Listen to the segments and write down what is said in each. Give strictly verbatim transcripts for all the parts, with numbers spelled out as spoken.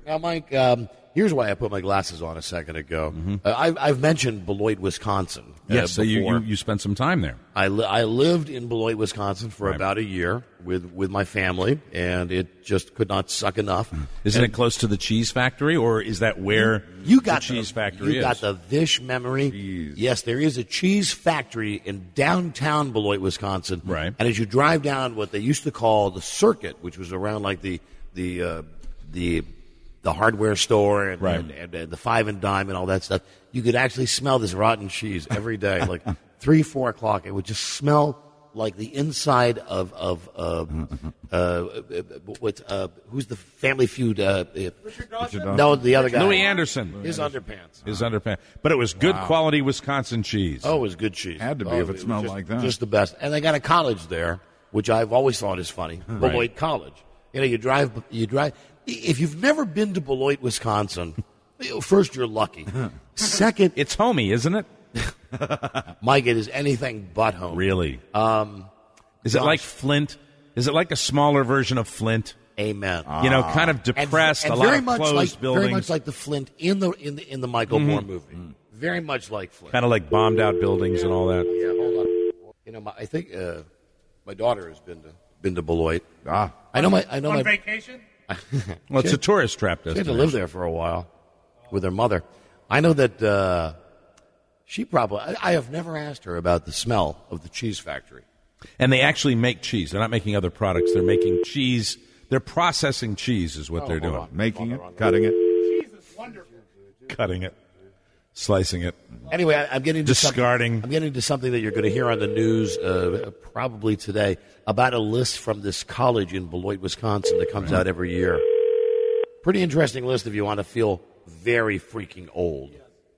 Now, Mike, um, here's why I put my glasses on a second ago. Mm-hmm. Uh, I've, I've mentioned Beloit, Wisconsin. Uh, Yes, so you, before. you you spent some time there. I, li- I lived in Beloit, Wisconsin for Right. about a year with, with my family, and it just could not suck enough. Isn't And it close to the cheese factory, or is that where you got the cheese the, factory You is? got the Vish memory. Jeez. Yes, there is a cheese factory in downtown Beloit, Wisconsin. Right. And as you drive down what they used to call the circuit, which was around like the the uh, the the hardware store and, Right. and, and, and the five and dime and all that stuff, you could actually smell this rotten cheese every day, like three, four o'clock. It would just smell like the inside of of uh, uh, what uh, who's the Family Feud? Uh, Richard Dawson? no, the other guy, Louis Anderson. his underpants. His underpants. But it was good quality Wisconsin cheese. Oh, it was good cheese. Had to be Oh, if it was smelled just- like that. Just the best. And they got a college there, which I've always thought is funny. Beloit College. You know, you drive. You drive. If you've never been to Beloit, Wisconsin, first you're lucky. Second, It's homey, isn't it? Mike, it is anything but home. Really? Um, Is it gosh. like Flint? Is it like a smaller version of Flint? Amen. You know, kind of And- depressed, and a lot very of much closed like, buildings. Very much like the Flint in the in the in the Michael Moore movie. Very much like Flint. Kind of like bombed out buildings and all that. Yeah, hold on. You know, my, I think uh, my daughter has been to been to Beloit. Ah. I know my I know On my vacation? Well, it's a tourist trap She had to destination. live there for a while with her mother. I know that uh, she probably. I, I have never asked her about the smell of the cheese factory. And they actually make cheese. They're not making other products. They're making cheese. They're processing cheese is what they're hold doing. on. Making it, cutting it. Jesus, wonderful. Cutting it, slicing it. Anyway, I, I'm getting to Discarding. Something, I'm getting to something that you're going to hear on the news uh, probably today about a list from this college in Beloit, Wisconsin that comes out every year. Pretty interesting list if you want to feel very freaking old.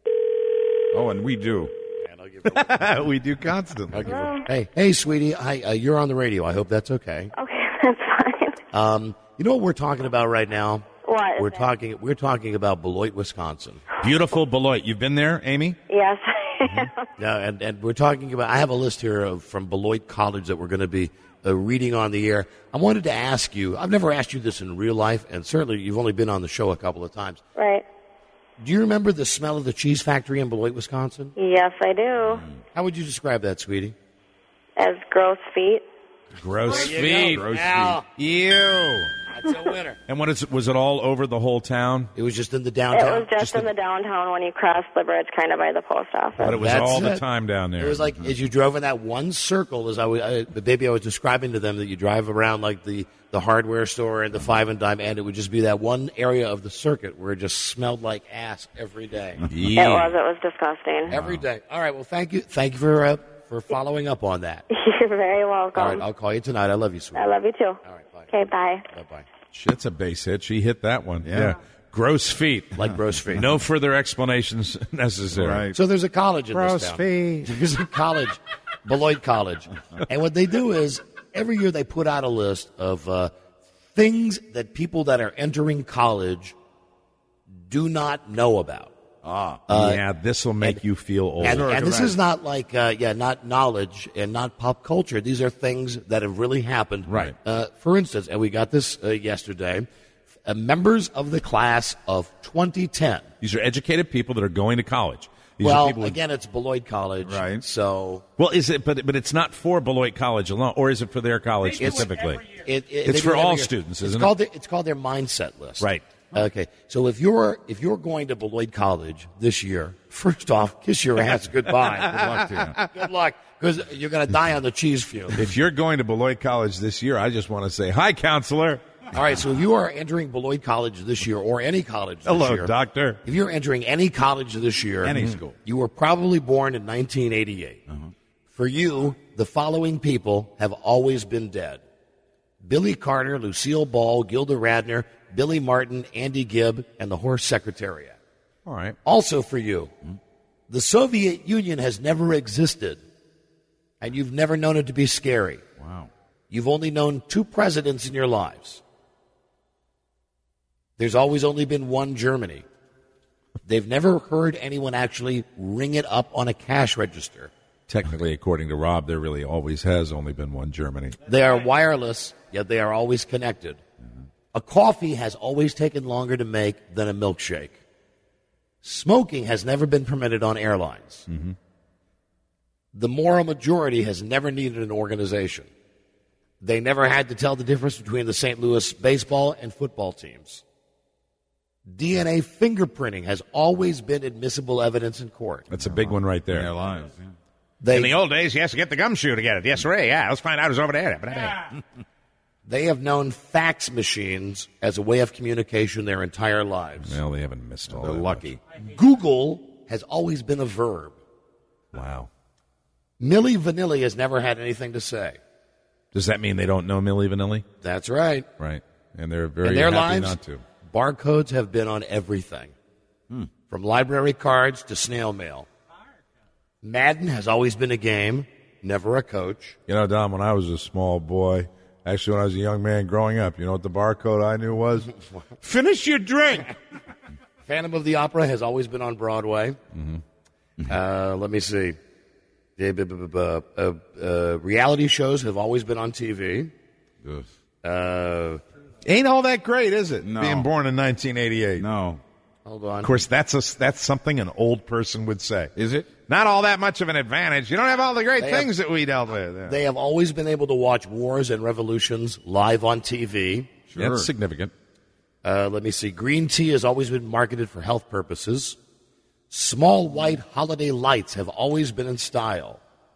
Oh, and we do. And I'll give her- We do constantly. I'll give her- hey, hey, sweetie, hi, uh, you're on the radio. I hope that's okay. Okay, that's fine. Um, you know what we're talking about right now? What is We're it? talking. We're talking about Beloit, Wisconsin. Beautiful Beloit. You've been there, Amy? Yes. Yeah, and, and we're talking about. I have a list here of, from Beloit College that we're going to be uh, reading on the air. I wanted to ask you. I've never asked you this in real life, and certainly you've only been on the show a couple of times. Right. Do you remember the smell of the cheese factory in Beloit, Wisconsin? Yes, I do. How would you describe that, sweetie? As gross feet. Gross There you feet. go. Gross Now, Ew. that's a winner. And what is it? Was it all over the whole town? It was just in the It downtown. was just, in the downtown when you crossed the bridge, kind of by the post office. But it was That's all the it. time down there. It was like as you drove in that one circle. As I was, I, the baby, I was describing to them that you drive around like the, the hardware store and the five and dime, and it would just be that one area of the circuit where it just smelled like ass every day, It was. It was disgusting. every day. All right, well, thank you, thank you for uh, for following up on that. You're very welcome. All right, I'll call you tonight. I love you, sweetie. I love you too. All right, bye. Okay, bye. Bye bye. Shit's a base hit. She hit that one. Yeah. Gross feet. Like gross feet. No further explanations necessary. Right. So there's a college in Gross this town. feet. There's a college, Beloit College, and what they do is every year they put out a list of uh, things that people that are entering college do not know about. Ah. yeah, this will make and- you feel old. And, and this correct. is not like, uh, yeah, not knowledge and not pop culture. These are things that have really happened. Right. Uh, for instance, and we got this uh, yesterday, uh, members of the class of twenty ten. These are educated people that are going to college. These are Well, people with- again, it's Beloit College. Right. So well, is it? But but it's not for Beloit College alone, or is it for their college They do it specifically? every year. it, it, It's they for do it all every year. students, it's isn't called Their, it's called their mindset list. Right. Okay. So if you're if you're going to Beloit College this year, first off, kiss your ass goodbye. Good luck to you. Good luck, because you're going to die on the cheese fume. If you're going to Beloit College this year, I just want to say hi, counselor. All right. So if you are entering Beloit College this year, or any college this Hello, year, doctor. if you're entering any college this year, Any school. you were probably born in nineteen eighty-eight. For you, the following people have always been dead: Billy Carter, Lucille Ball, Gilda Radner, Billy Martin, Andy Gibb, and the Horse Secretariat. All right. Also for you, the Soviet Union has never existed, and you've never known it to be scary. Wow. You've only known two presidents in your lives. There's always only been one Germany. They've never heard anyone actually ring it up on a cash register. Technically, according to Rob, there really always has only been one Germany. They are wireless, yet they are always connected. A coffee has always taken longer to make than a milkshake. Smoking has never been permitted on airlines. Mm-hmm. The moral majority has never needed an organization. They never had to tell the difference between the Saint Louis baseball and football teams. D N A fingerprinting has always been admissible evidence in court. That's a big one right there. Their lives. Yeah. They, In the old days, you have to get the gumshoe to get it. Yes, Ray. Yeah, let's find out who's over there. they have known fax machines as a way of communication their entire lives. Well, they haven't missed all They're that lucky. Google has always been a verb. much. Wow. Milli Vanilli has never had anything to say. Does that mean they don't know Milli Vanilli? That's right. Right. And they're very In their happy lives, not to. barcodes have been on everything, Hmm. from library cards to snail mail. Madden has always been a game, never a coach. You know, Don, when I was a small boy, actually when I was a young man growing up, you know what the barcode I knew was? Finish your drink! Phantom of the Opera has always been on Broadway. Mm-hmm. Uh, let me see. Uh, uh, uh, uh, reality shows have always been on T V. Ugh. Uh, Ain't all that great, is it? No. Being born in nineteen eighty-eight. No. hold on. Of course, that's a, that's something an old person would say. Is it? Not all that much of an advantage. You don't have all the great They things have- that we dealt with. Yeah. They have always been able to watch wars and revolutions live on T V. Sure. That's significant. Uh, let me see. Green tea has always been marketed for health purposes. Small white holiday lights have always been in style.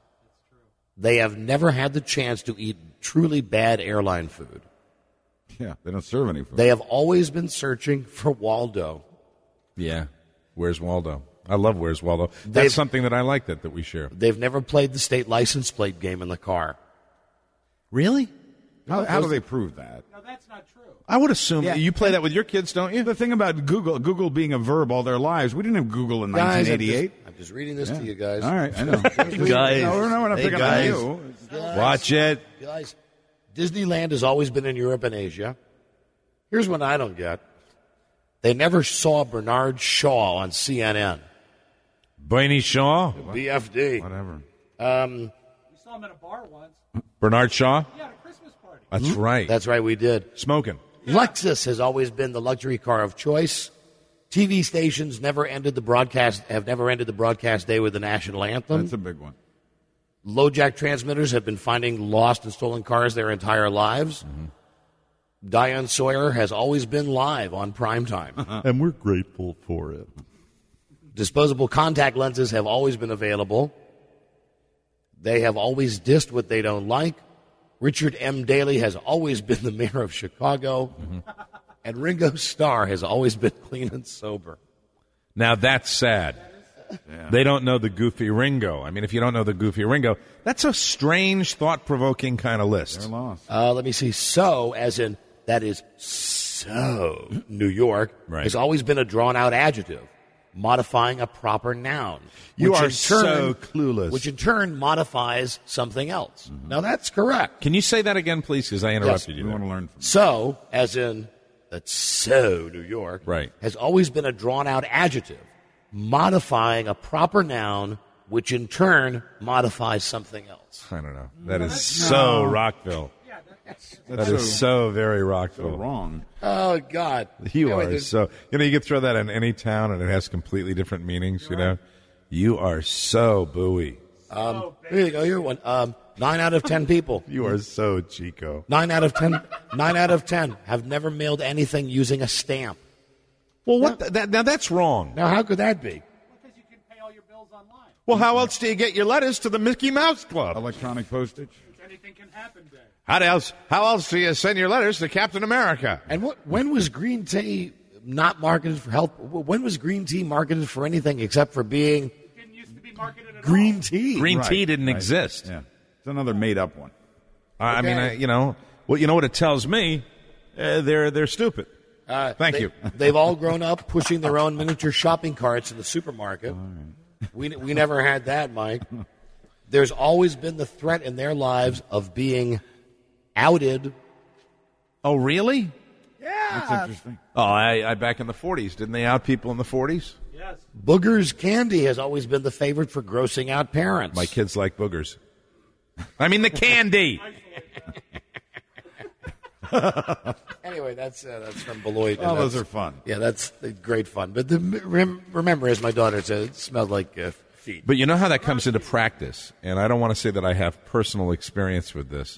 They have never had the chance to eat truly bad airline food. Yeah, they don't serve any food. They have always been searching for Waldo. Yeah. Where's Waldo? I love Where's Waldo. That's They've- something that I like that, that we share. They've never played the state license plate game in the car. Really? how, how do they prove that? No, that's not true. I would assume Yeah. you play that with your kids, don't you? The thing about Google, Google being a verb all their lives, we didn't have Google in Guys, I'm nineteen eighty-eight. just, I'm just reading this Yeah. to you guys. All right, I know. Guys. No, we're not, we're not Hey, picking guys. on you. Watch it. Guys, Disneyland has always been in Europe and Asia. Here's one I don't get. They never saw Bernard Shaw on C N N. Bernie Shaw? B F D. Whatever. Um, We saw him in a bar once. Bernard Shaw? Yeah, at a Christmas party. That's right. that's right, we did. Smoking. Lexus has always been the luxury car of choice. T V stations never ended the broadcast have never ended the broadcast day with the national anthem. That's a big one. Low jack transmitters have been finding lost and stolen cars their entire lives. Mm-hmm. Diane Sawyer has always been live on prime time. And we're grateful for it. Disposable contact lenses have always been available. They have always dissed what they don't like. Richard M. Daley has always been the mayor of Chicago. And Ringo Starr has always been clean and sober. Now that's sad. They don't know the Goofy Ringo. I mean, if you don't know the Goofy Ringo, that's a strange, thought-provoking kind of list. They're lost. Uh, let me see. So, as in, that is so, New York, Right. has always been a drawn-out adjective, modifying a proper noun. You which are in so clueless. Which in turn modifies something else. Now, that's correct. Can you say that again, please? Because I interrupted We you want there. to learn from So, as in, that's so, New York, Right. has always been a drawn-out adjective, modifying a proper noun, which in turn modifies something else. I don't know. That is so Rockville. That is so very Rockville. wrong. Oh, God. You Anyway, are there's- so. You know, you could throw that in any town and it has completely different meanings. You know, you are so buoy. Um, here you go. Here one. Um, nine out of ten people. You are so Chico. Nine out of ten. Nine out of ten have never mailed anything using a stamp. Well, what? The, that, now that's wrong. Now, how could that be? Because you can pay all your bills online. Well, how else do you get your letters to the Mickey Mouse Club? Electronic postage. Anything can happen there. How else? How else do you send your letters to Captain America? And what? When was green tea not marketed for health? When was green tea marketed for anything except for being It didn't used to be marketed at green all. tea? Green Right, tea didn't right. exist. Yeah. It's another made-up one. I I mean, Okay. I, you know, well, you know what it tells me? Uh, they're they're stupid. Uh, Thank they- you. They've all grown up pushing their own miniature shopping carts in the supermarket. We we never had that, Mike. There's always been the threat in their lives of being outed. Oh, really? That's interesting. Oh, I, I back in the forties, didn't they out people in the forties? Yes. Booger's candy has always been the favorite for grossing out parents. My kids like boogers. I mean the candy. Anyway, that's uh, that's from Beloit. and Oh, those that's- are fun. Yeah, that's uh, great fun. But the, rem, remember, as my daughter said, it smelled like uh, feet. But you know how that comes into practice, and I don't want to say that I have personal experience with this,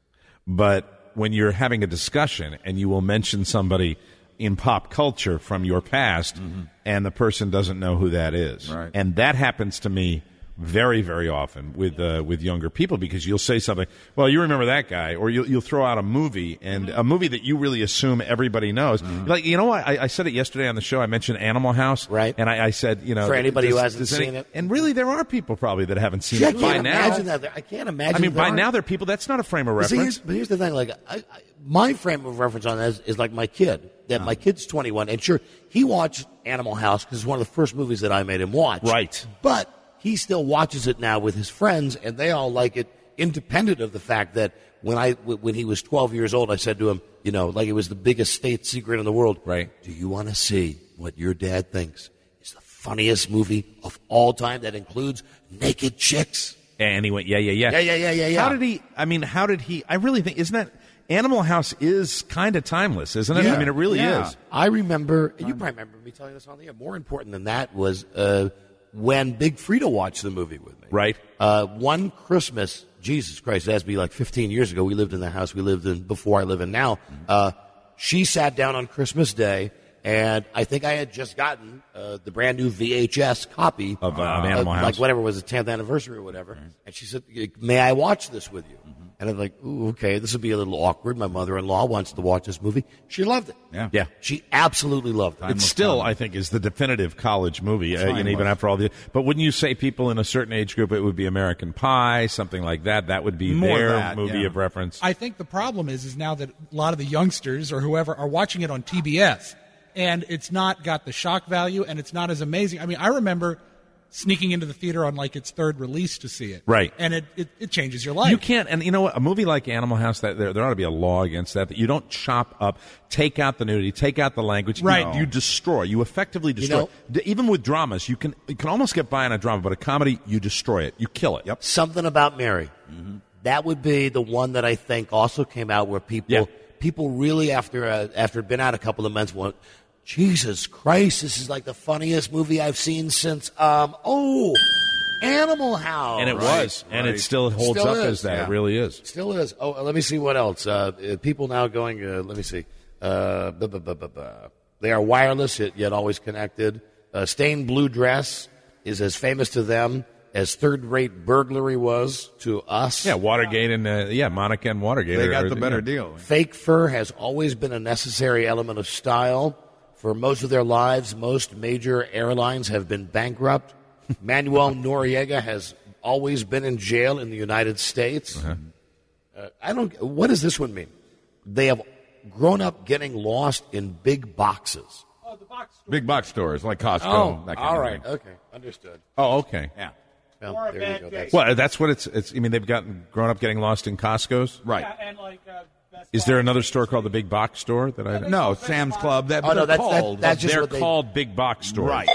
but when you're having a discussion and you will mention somebody in pop culture from your past, mm-hmm. and the person doesn't know who that is. Right. And that happens to me very, very often with uh, with younger people, because you'll say something, well, you remember that guy, or you'll, you'll throw out a movie, and a movie that you really assume everybody knows. Mm-hmm. Like, you know what? I, I said it yesterday on the show. I mentioned Animal House. Right. And I, I said, you know. For anybody does, who hasn't does any- seen it. And really, there are people probably that haven't seen Gee, I it by can't now. imagine that. I can't imagine. I mean, there by aren't. now, there are people. That's not a frame of But see, reference. here's, but here's the thing. Like, I, I, my frame of reference on that is, is like my kid. That my kid's twenty-one, and sure, he watched Animal House because it's one of the first movies that I made him watch. Right. But he still watches it now with his friends, and they all like it, independent of the fact that when I when he was twelve years old, I said to him, you know, like it was the biggest state secret in the world. Right. Do you want to see what your dad thinks is the funniest movie of all time that includes naked chicks? And he went, yeah, yeah, yeah. Yeah, yeah, yeah, yeah, yeah. How did he, I mean, how did he, I really think, isn't that, Animal House is kind of timeless, isn't it? Yeah. I mean, it really Yeah. is. I remember, you probably remember me telling this on the air. More important than that was uh, when Big Frida watched the movie with me. Right. Uh, one Christmas, Jesus Christ, it has to be like fifteen years ago. We lived in the house we lived in before I live in now. Uh, she sat down on Christmas Day, and I think I had just gotten uh, the brand new V H S copy Of, uh, of Animal House. like whatever was the tenth anniversary or whatever. And she said, "May I watch this with you?" And I'm like, "Ooh, okay, this will be a little awkward. My mother-in-law wants to watch this movie." She loved it. Yeah. Yeah. She absolutely loved it. It still, I think, is the definitive college movie, uh, you know, even after all the. But wouldn't you say people in a certain age group, it would be American Pie, something like that? That would be More their that, movie yeah. of reference. I think the problem is is now that a lot of the youngsters or whoever are watching it on T B S, and it's not got the shock value, and it's not as amazing. I mean, I remember sneaking into the theater on like its third release to see it, Right. And it, it, it changes your life. You can't, and you know what? A movie like Animal House, that there, there ought to be a law against that. That you don't chop up, take out the nudity, take out the language. Right. You, you destroy. You effectively destroy. know- D- Even with dramas, you can you can almost get by on a drama, but a comedy, you destroy it. You kill it. Yep. Something About Mary. That would be the one that I think also came out where people Yeah. people really after uh, after it'd been out a couple of months went, Jesus Christ, this is like the funniest movie I've seen since um oh Animal House. And it Right, was, and right. it still holds Still up is, as that. yeah. It really is. Still is. Oh, uh, let me see what else. Uh, uh, people now going. Uh, let me see. Uh, buh, buh, buh, buh, buh. They are wireless yet, yet always connected. Uh, Stained Blue Dress is as famous to them as Third-Rate Burglary was to us. Yeah, Watergate and uh, yeah, Monica and Watergate. They are- got are- the better yeah. deal. Fake fur has always been a necessary element of style. For most of their lives, most major airlines have been bankrupt. Manuel Noriega has always been in jail in the United States. Uh-huh. Uh, I don't. What does this one mean? They have grown up getting lost in big boxes. Oh, the box store. Big box stores like Costco. that kind all of right, thing. okay, understood. Oh, okay. Yeah. Well, Or a there bad you go. day. That's- Well, that's what it's. It's. I mean, they've gotten grown up getting lost in Costco's. Right. Yeah, and like uh, Best Is Buy. there another store called the Big Box Store that I? No, Sam's Club. That, Oh, no, they're that's- that- called. that's just They're what they- called Big Box Stores. Right.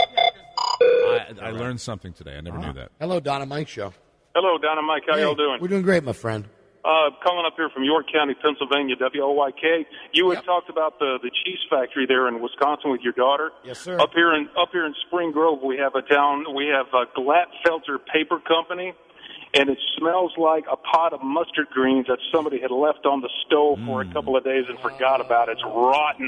I, I learned something today. I never knew that. Hello, Donna Mike Show. Hello, Don and Mike. How y'all doing? We're doing great, my friend. Uh, calling up here from York County, Pennsylvania, W O Y K. You had talked about the the cheese factory there in Wisconsin with your daughter. Yes, sir. Up here in up here in Spring Grove, we have a town. We have a Glatfelter Paper Company, and it smells like a pot of mustard greens that somebody had left on the stove for a couple of days and forgot about. It's rotten.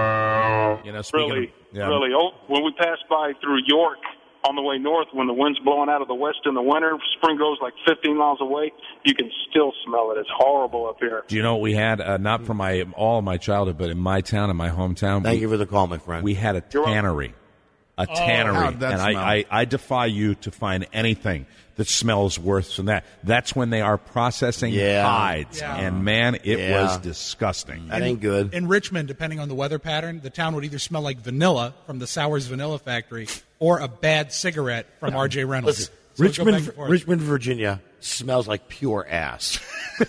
You know, speaking Really, of, yeah. really. Oh, when we passed by through York on the way north, when the wind's blowing out of the west in the winter, Spring Grove's like fifteen miles away. You can still smell it. It's horrible up here. Do you know what we had? Uh, not from my all of my childhood, but in my town, in my hometown, Thank we, you for the call, my friend. we had a You're welcome. tannery. A tannery. how'd that and smell? I, I, I defy you to find anything that smells worse than that. That's when they are processing Yeah. hides. Yeah. And man, it Yeah. was disgusting. that ain't good. In Richmond, depending on the weather pattern, the town would either smell like vanilla from the Sours Vanilla Factory or a bad cigarette from R J Reynolds. Listen, So it'd go back and Richmond, forth. Richmond, Virginia smells like pure ass.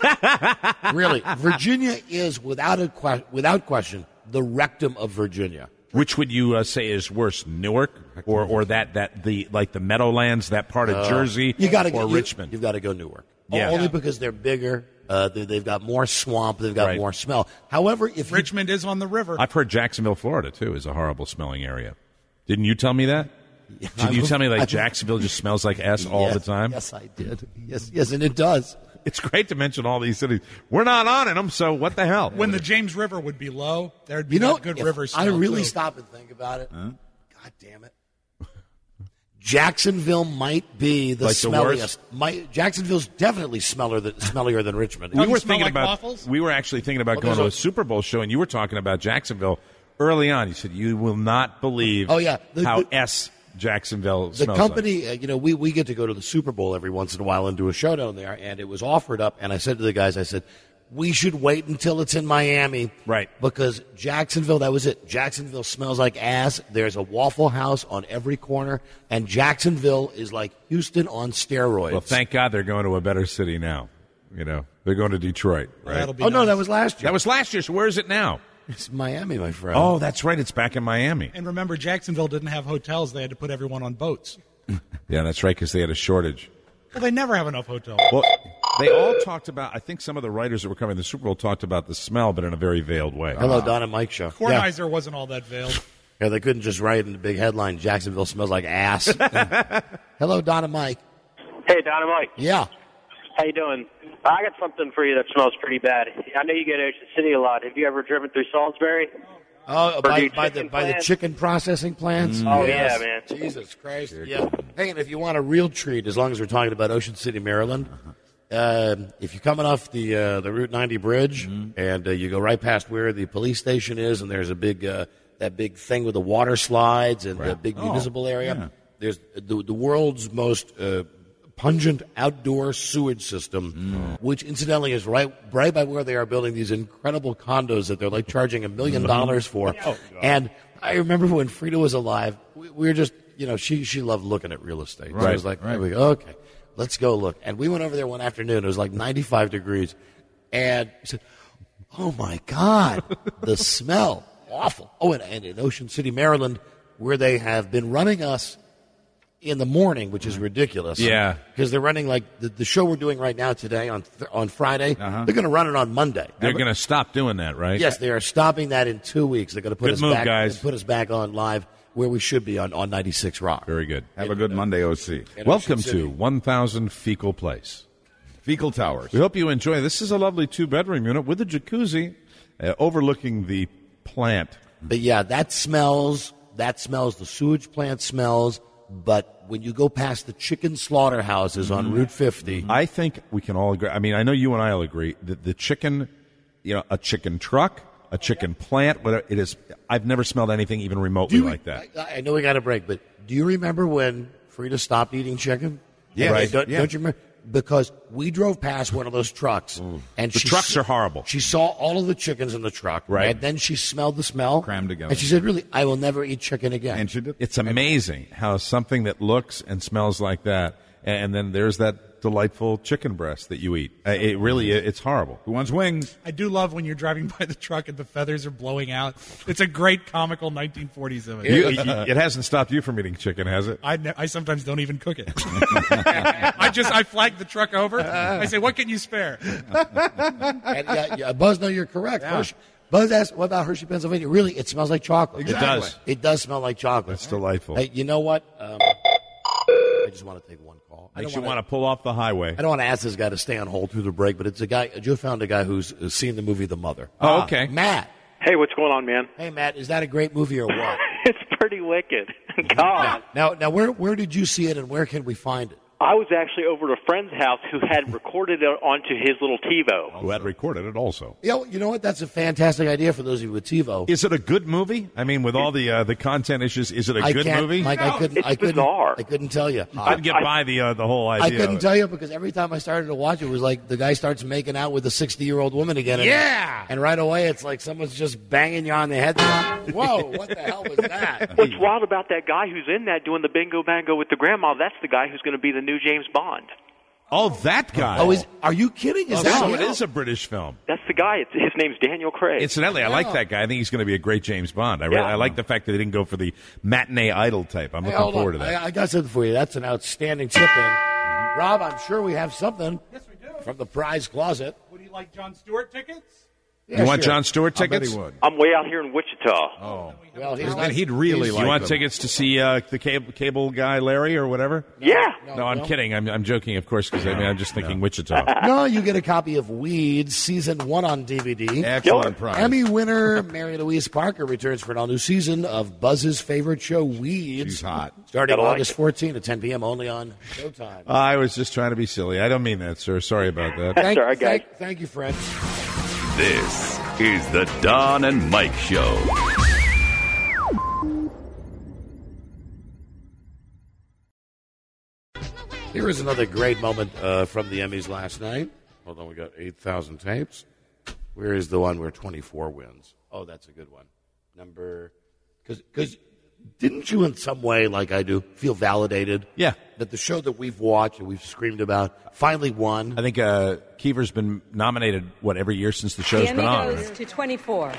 Really, Virginia is without a que- without question the rectum of Virginia. Which would you uh, say is worse, Newark or, or that, that the like the Meadowlands, that part of Jersey, You got to or go Richmond? You, have got to go Newark. Yeah. Only Yeah. because they're bigger, Uh, they, they've got more swamp. They've got Right. more smell. However, if you, Richmond is on the river. I've heard Jacksonville, Florida, too, is a horrible smelling area. Didn't you tell me that? Did you tell me like Jacksonville just smells like S all yes, the time? Yes, I did. Yes, yes, and it does. It's great to mention all these cities. We're not on in them, so what the hell? When the James River would be low, there'd be You know, that good if river I smell, really too. stop and think about it. God damn it. Jacksonville might be the Like the smelliest. worst? Might, Jacksonville's definitely smeller than, smellier than Richmond. Doesn't we were smell thinking like about. waffles? We were actually thinking about Oh, going to a there's a- Super Bowl show, and you were talking about Jacksonville early on. You said you will not believe. Oh, yeah. The- how the- S Jacksonville The smells company, uh, you know, we, we get to go to the Super Bowl every once in a while and do a show down there, and it was offered up, and I said to the guys, I said, we should wait until it's in Miami. Right. Because Jacksonville, that was it. Jacksonville smells like ass. There's a Waffle House on every corner, and Jacksonville is like Houston on steroids. like. Well, thank God they're going to a better city now. You know, they're going to Detroit, right? That'll be Oh, no, nice. that was last year. That was last year. So where is it now? It's Miami, my friend. Oh, that's right. It's back in Miami. And remember, Jacksonville didn't have hotels. They had to put everyone on boats. Yeah, that's right, because they had a shortage. Well, they never have enough hotels. Well, they all talked about. I think some of the writers that were covering the Super Bowl talked about the smell, but in a very veiled way. Hello, Don and Mike show. Yeah. Kornheiser wasn't all that veiled. Yeah, they couldn't just write in the big headline, Jacksonville smells like ass. Hello, Don and Mike. Hey, Don and Mike. Yeah. How you doing? I got something for you that smells pretty bad. I know you get Ocean City a lot. Have you ever driven through Salisbury? Oh, by, Purdue by the chicken by the plant? chicken processing plants. Oh, Yes. yeah, man. Jesus Christ! Yeah. Hey, and if you want a real treat, as long as we're talking about Ocean City, Maryland, uh, if you're coming off the uh, the Route ninety bridge and uh, you go right past where the police station is, and there's a big uh, that big thing with the water slides and the big municipal area. There's the the world's most uh, pungent outdoor sewage system, which incidentally is right right by where they are building these incredible condos that they're like charging a million dollars for. And I remember when Frida was alive, we, we were just, you know, she she loved looking at real estate. So it was like, right. we go, okay, let's go look. And we went over there one afternoon. It was like ninety-five degrees, and we said, "Oh my God, the smell, awful." Oh, and, and in Ocean City, Maryland, where they have been running us in the morning, which is ridiculous. Yeah. Because they're running like the, the show we're doing right now today on th- on Friday. Uh-huh. They're going to run it on Monday. They're going to stop doing that, right? Yes, they are stopping that in two weeks. They're going to put Good us move, back, guys. put us back on live where we should be on, on ninety-six Rock. Very good. Have a good Monday, O C. In Welcome Ocean City. to one thousand Fecal Place. Fecal Towers. We hope you enjoy. This is a lovely two-bedroom unit with a jacuzzi uh, overlooking the plant. But yeah, that smells. That smells. The sewage plant smells. But when you go past the chicken slaughterhouses on Route fifty, I think we can all agree. I mean, I know you and I will agree that the chicken, you know, a chicken truck, a chicken plant, whatever it is, I've never smelled anything even remotely Do you- like that. I, I know we got a break, but do you remember when Frida stopped eating chicken? Yes. Right. Don't, Yeah. don't you remember? Because we drove past one of those trucks, and The she trucks s- are horrible. She saw all of the chickens in the truck, Right. And then she smelled the smell, Crammed together. and she said, "Really, I will never eat chicken again." And she did. It's amazing how something that looks and smells like that, and then there's that delightful chicken breast that you eat. Uh, It really, it's horrible. Who wants wings? I do love when you're driving by the truck and the feathers are blowing out. It's a great comical nineteen forties image. You, it hasn't stopped you from eating chicken, has it? I, ne- I sometimes don't even cook it. I just I flag the truck over. I say, "What can you spare?" And yeah, yeah, Buzz, no, you're correct. Hershey, Buzz asked, "What about Hershey, Pennsylvania?" Really, it smells like chocolate. It does. It does smell like chocolate. It's delightful. Hey, you know what? Um, I just want to take one call. I Makes don't you wanna- want to pull off the highway. I don't want to ask this guy to stay on hold through the break, but it's a guy. Joe found a guy who's uh, seen the movie The Mother. Oh, okay. Matt. Hey, what's going on, man? Hey, Matt. Is that a great movie or what? It's pretty wicked. God. now, now, where where did you see it, and where can we find it? I was actually over at a friend's house who had recorded it onto his little TiVo. Who had recorded it also. You know, you know what? That's a fantastic idea for those of you with TiVo. Is it a good movie? I mean, with all the uh, the content issues, is it a I good can't, movie? Mike, I couldn't. it's I couldn't. bizarre. I couldn't tell you. I didn't get by the uh, the whole I idea. couldn't of it. tell you because every time I started to watch it, it was like the guy starts making out with a sixty-year-old woman again. And, Yeah! And right away, it's like someone's just banging you on the head. Whoa, what the hell was that? What's wild about that guy who's in that doing the bingo bango with the grandma, that's the guy who's going to be the new James Bond. Oh, that guy. Oh, is, are you kidding? Is Oh, that so real? it is a British film. That's the guy. It's, his name's Daniel Craig. Incidentally, I like that guy. I think he's going to be a great James Bond. I, really, Yeah. I like the fact that they didn't go for the matinee idol type. I'm Hey, looking hold forward on. to that. I, I got something for you. That's an outstanding tip in. Rob, I'm sure we have something. Yes, we do. From the prize closet. What do you you like Jon Stewart tickets? You want sure. Jon Stewart I bet tickets? he would. I'm way out here in Wichita. Oh, Well, he's and not, he'd really You like want them. tickets to see uh, the cable, cable guy Larry or whatever? Yeah. No, I'm no. kidding. I'm, I'm joking, of course, because I mean, I'm just thinking Wichita. No, you get a copy of Weeds season one on D V D. Excellent prize. Emmy winner Mary Louise Parker returns for an all-new season of Buzz's favorite show, Weeds. She's hot. Starting Gotta like August it. fourteenth at ten p.m. only on Showtime. I was just trying to be silly. I don't mean that, sir. Sorry about that. Thank, all right, guys. thank, thank you, Fred. This is the Don and Mike Show. Here is another great moment uh, from the Emmys last night. Hold on, we got eight thousand tapes. Where is the one where twenty-four wins? Oh, that's a good one. Number, because didn't you in some way, like I do, feel validated? Yeah. That the show that we've watched and we've screamed about finally won? I think uh, Kiefer's been nominated, what, every year since the show's The been Emmy on. goes right? to twenty-four.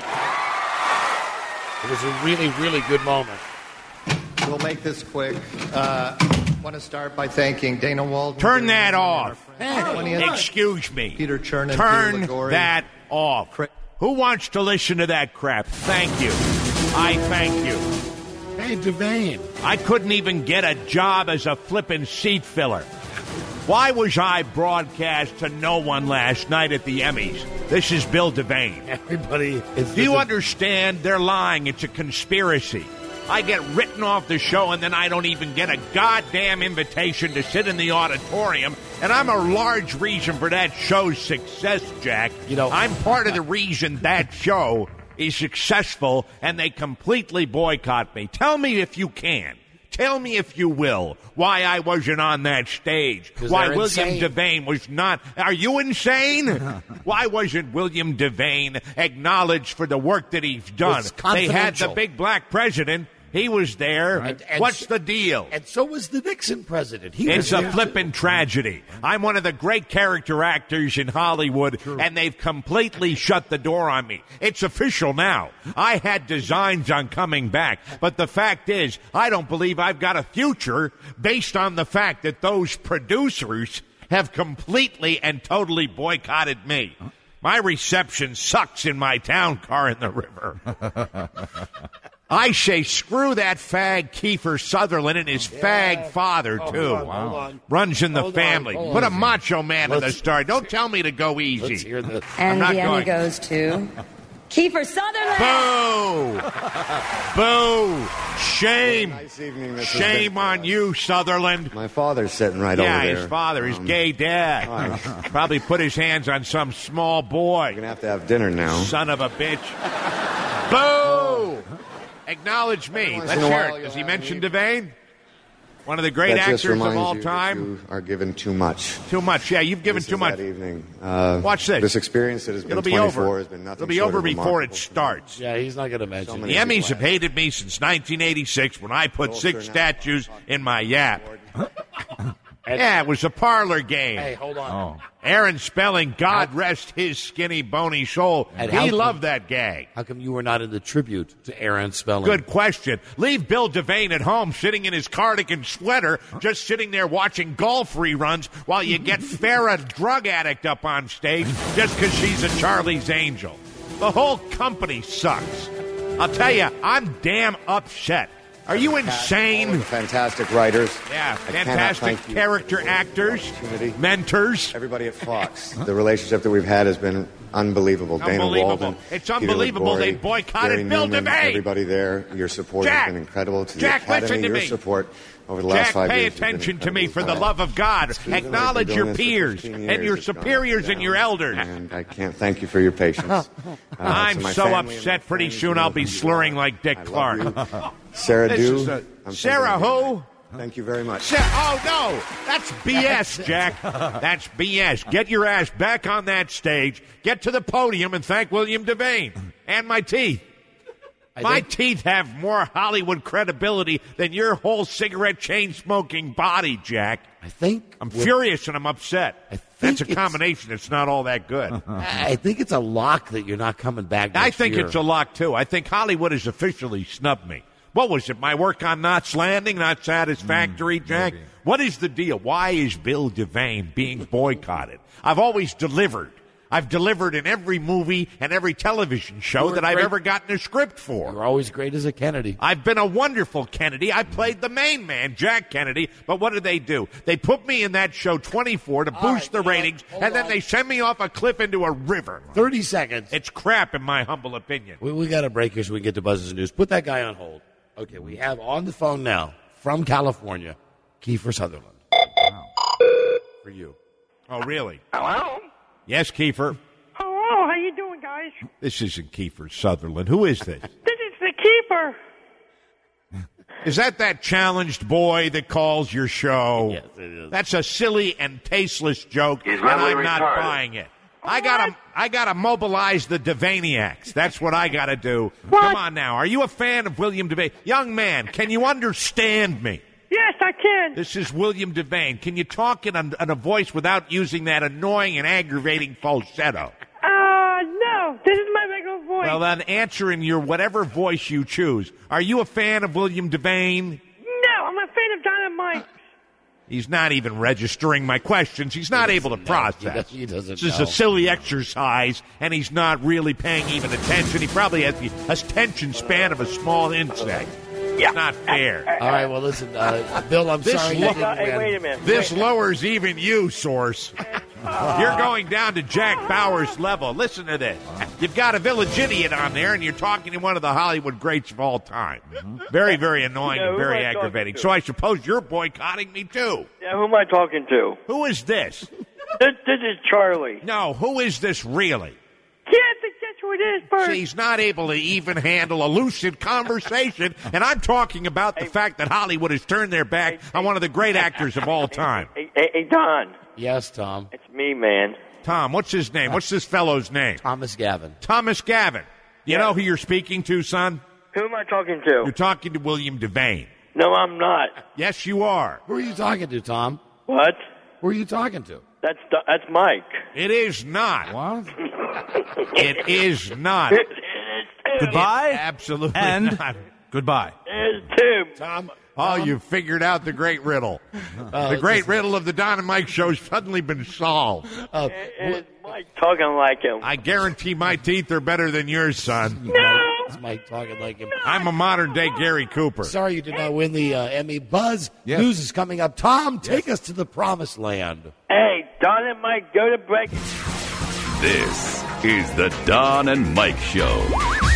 It was a really, really good moment. We'll make this quick. Uh, want to start by thanking Dana Waldman. Turn that off. twentieth, Excuse me. Peter Chernin, Turn Peter Lagori. that off. Who wants to listen to that crap? Thank you. I thank you. Hey, Devane. I couldn't even get a job as a flippin' seat filler. Why was I broadcast to no one last night at the Emmys? This is Bill Devane. Everybody is. Do you understand? They're lying. It's a conspiracy. I get written off the show, and then I don't even get a goddamn invitation to sit in the auditorium. And I'm a large reason for that show's success, Jack. You know, I'm part of the reason that show is successful, and they completely boycott me. Tell me if you can. Tell me if you will why I wasn't on that stage. Why they're William insane. Devane was not. Are you insane? Why wasn't William Devane acknowledged for the work that he's done? It's They had the confidential. big black president. He was there. And- and What's so- the deal? And so was the Nixon president. He It's was a there, flippin' tragedy. I'm one of the great character actors in Hollywood, and they've completely shut the door on me. It's official now. I had designs on coming back, but the fact is, I don't believe I've got a future based on the fact that those producers have completely and totally boycotted me. My reception sucks in my town car in the river. I say screw that fag Kiefer Sutherland and his fag father, Oh, too. hold on, hold on. Runs in the Hold on, family. hold Put a on. macho man in the Let's- star. Don't tell me to go easy. Let's hear this. I'm And not the Emmy going. goes to Kiefer Sutherland. Boo! Boo! Shame! Nice evening. This has Shame been- on you, Sutherland. My father's sitting right Yeah, over there. his father, his Um, gay dad. Probably put his hands on some small boy. We're gonna have to have dinner now. Son of a bitch. Boo! Acknowledge me. Once Let's in a hear while it. you'll Does he have mention me. Devane? One of the great That just actors of reminds all you time? that you are given too much. Too much. Yeah, you've given This too is much. That evening. Uh, Watch this. This experience that has been It'll be twenty-four over. has been nothing It'll be short over of before it remarkable. starts. Yeah, he's not going to mention So it. The Emmys have hated me since nineteen eighty-six when I put Bolster six now. statues in my yap. Yeah, it was a parlor game. Hey, hold on. Aaron Spelling, God rest his skinny, bony soul. And He how- loved that gag. How come you were not in the tribute to Aaron Spelling? Good question. Leave Bill Devane at home sitting in his cardigan sweater, just sitting there watching golf reruns while you get Farrah, drug addict, up on stage just because she's a Charlie's Angel. The whole company sucks. I'll tell you, I'm damn upset. Are you All of insane? the fantastic writers. Yeah, I cannot fantastic thank you character for the actors, opportunity. mentors. Everybody at Fox. The relationship that we've had has been unbelievable. Dana Unbelievable. Walden, It's Peter unbelievable Lagori, they boycotted Gary Bill Newman, Devane. Everybody there, your support Jack, has been incredible. To Jack, the Academy, listen to your me. support over the last Jack, five pay years has been attention to me incredible. for the Uh, love of God. Steve and I have been Acknowledge doing your this for peers fifteen and years. your It's gone up superiors and and your down, elders. And I can't thank you for your patience. Uh, I'm to my so family and my upset. Pretty friends, soon you I'll know be who you slurring are. like Dick I Clark. love you. Sarah This Dew. is a- I'm Sarah thinking of who? you. Thank you very much. Sa- Oh, no. That's B S, Jack. That's B S. Get your ass back on that stage, get to the podium, and thank William Devane. And my teeth. I My think- teeth have more Hollywood credibility than your whole cigarette chain smoking body, Jack. I think I'm with- furious and I'm upset. I think That's a it's- combination that's not all that good. I think it's a lock that you're not coming back. I next think year. it's a lock, too. I think Hollywood has officially snubbed me. What was it, my work on Knots Landing, not satisfactory, Jack? What is the deal? Why is Bill Devane being boycotted? I've always delivered. I've delivered in every movie and every television show You're that I've great. ever gotten a script for. You're always great as a Kennedy. I've been a wonderful Kennedy. I played the main man, Jack Kennedy. But what did they do? They put me in that show twenty-four to boost right, the you know ratings, what? Hold and then on. they send me off a cliff into a river. thirty seconds. It's crap, in my humble opinion. We, we got a break here so we can get to Buzz's News. Put that guy on hold. Okay, we have on the phone now, from California, Kiefer Sutherland. Wow. For you. Oh, really? Hello? Yes, Kiefer. Hello, how you doing, guys? This isn't Kiefer Sutherland. Who is this? This is the keeper. Is that that challenged boy that calls your show? Yes, it is. That's a silly and tasteless joke, He's and really I'm not retarded. buying it. I gotta, I gotta mobilize the Devaniacs. That's what I gotta do. What? Come on now. Are you a fan of William Devane? Young man, can you understand me? Yes, I can. This is William Devane. Can you talk in a, in a voice without using that annoying and aggravating falsetto? Uh, no. This is my regular voice. Well, then answer in your whatever voice you choose. Are you a fan of William Devane? No, I'm a fan of Dynamite. He's not even registering my questions. He's not able to know. process. He does- he doesn't This is know. a silly exercise, and he's not really paying even attention. He probably has the attention span of a small insect. It's not fair. All right, well, listen, uh, Bill, I'm This sorry. lo- you didn't Hey, win. wait a minute. This Wait. lowers even you, Source. You're going down to Jack Bauer's level. Listen to this. You've got a village idiot on there, and you're talking to one of the Hollywood greats of all time. Very, very annoying Yeah, and who very am I talking aggravating. to? So I suppose you're boycotting me, too. Yeah, who am I talking to? Who is this? This, this is Charlie. No, who is this really? Can't think that's who it is, Bert. She's not able to even handle a lucid conversation, and I'm talking about the fact that Hollywood has turned their back on one of the great actors of all time. Hey, hey, hey, Don. Yes, Tom. It's me, man. Tom, what's his name? What's this fellow's name? Thomas Gavin. Thomas Gavin. You know who you're speaking to, son? Who am I talking to? You're talking to William Devane. No, I'm not. Yes, you are. Who are you talking to, Tom? What? Who are you talking to? That's that's Mike. It is not. What? It is not. Goodbye. Absolutely And not. goodbye. It's Tim. Tom. Oh, you figured out the great riddle. the great riddle of the Don and Mike show has suddenly been solved. Uh, It's Mike talking like him. I guarantee my teeth are better than yours, son. no! Is Mike talking like him? I'm a modern day Gary Cooper. Sorry you did not win the uh, Emmy. Buzz, Yes. news is coming up. Tom, take us to the promised land. Hey, Don and Mike, go to break. This is the Don and Mike Show.